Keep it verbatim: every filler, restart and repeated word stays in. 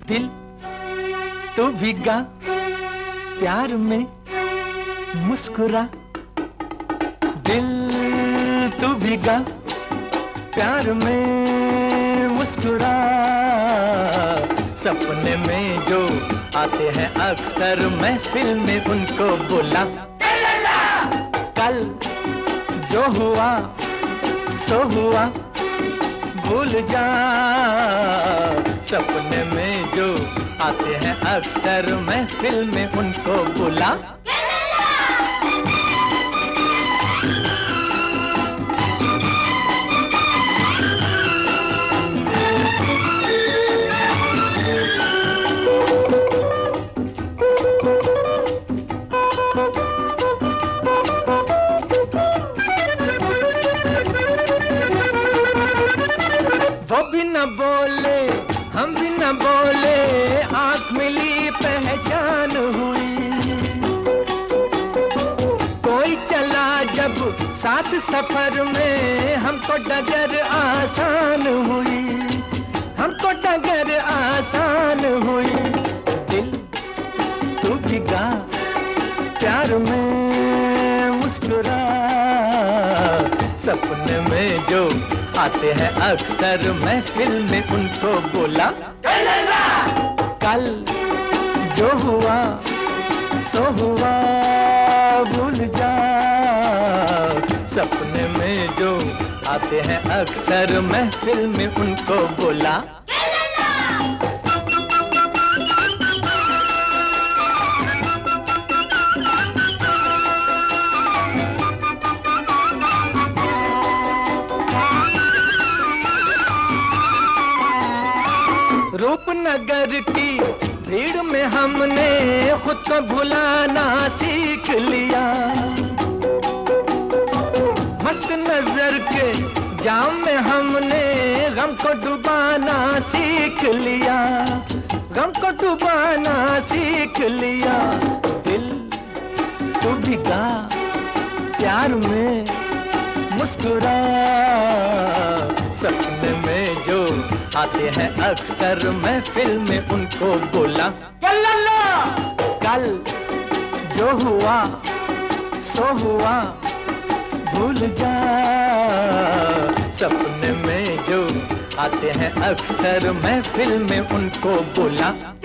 दिल तो भीगा प्यार में मुस्कुरा, दिल तो भीगा प्यार में मुस्कुरा। सपने में जो आते हैं अक्सर महफिल में उनको बुला। कल जो हुआ सो हुआ भूल जा। सपने में जो आते हैं अक्सर महफिल में उनको बुला। वो भी न बोले हम भी न बोले, आँख मिली पहचान हुई। कोई चला जब साथ सफर में हमको डगर आसान हुई, हमको डगर आसान हुई। दिल तू भीगा प्यार में मुस्कुरा। सपने में जो आते हैं अक्सर महफिल में उनको बोला। कल जो हुआ सो हुआ भूल जा। सपने में जो आते हैं अक्सर महफिल में उनको बोला। रूपनगर की भीड़ में हमने खुद को भुलाना सीख लिया। मस्त नजर के जाम में हमने गम को डुबाना सीख लिया, गम को डुबाना सीख लिया। दिल तो भीगा प्यार में मुस्कुरा। सपने में जो आते हैं अक्सर महफिल में उनको बोला। कल जो हुआ सो हुआ भूल जा। सपने में जो आते हैं अक्सर महफिल में उनको बोला।